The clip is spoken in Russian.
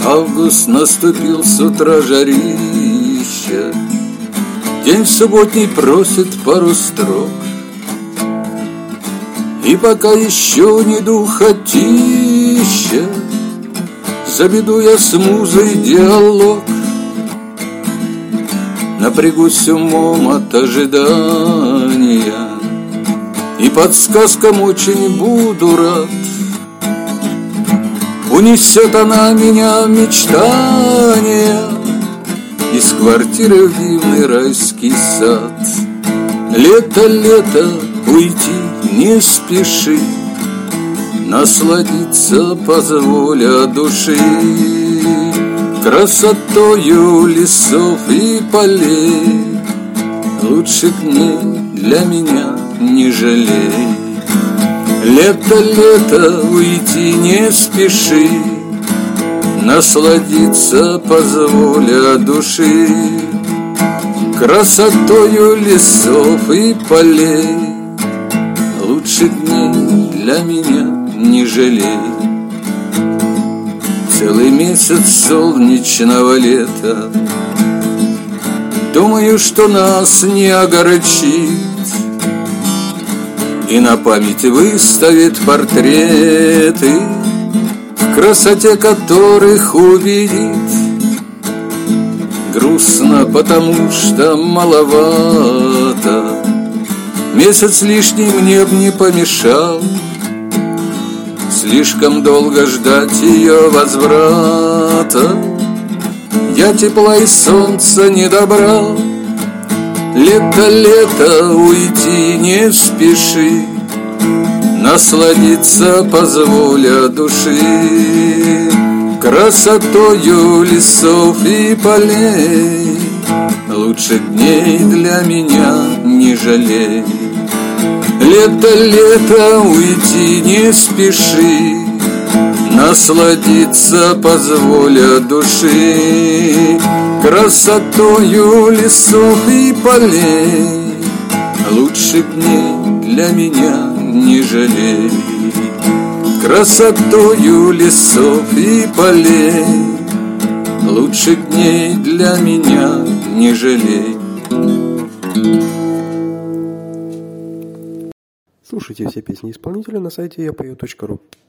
Август наступил, с утра жарища. День субботний просит пару строк. И пока еще не духотища, заведу я с музой диалог. Напрягусь умом от ожидания, и подсказкам очень буду рад. Унесет она меня в мечтания из квартиры в дивный райский сад. Лето, лето, уйти не спеши, насладиться позволя души красотою лесов и полей. Лучше дней для меня не жалей. Лето, лето, уйти не спеши, насладиться позволя души красотою лесов и полей. Лучше дней для меня не жалей. Целый месяц солнечного лета думаю, что нас не огорчит, и на память выставит портреты, в красоте которых убедит. Грустно, потому что маловато, месяц лишний мне б не помешал. Слишком долго ждать ее возврата, я тепла и солнца не добрал. Лето, лето, уйти не спеши, насладиться позволя души красотою лесов и полей. Лучше дней для меня не жалей. Лето, лето, уйти не спеши, насладиться позволя души красотою лесов и полей. Лучше дней для меня не жалей. Красотою лесов и полей. Лучше дней для меня не жалей. Слушайте все песни исполнителя на сайте yapою.ru.